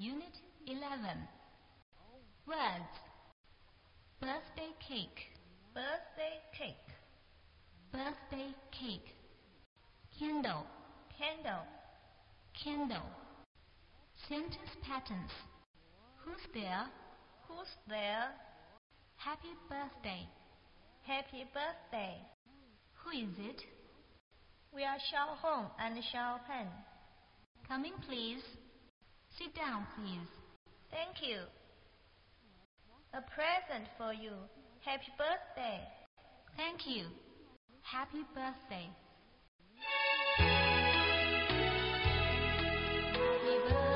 Unit 11. Words. Birthday cake. Birthday cake. Birthday cake. Candle. Candle. Candle. Sentence patterns. Who's there? Who's there? Happy birthday. Happy birthday. Who is it? We are Xiao Hong and Xiao Pen. Come in, please. Sit down, please. Thank you. A present for you. Happy birthday. Thank you. Happy birthday. Happy birthday.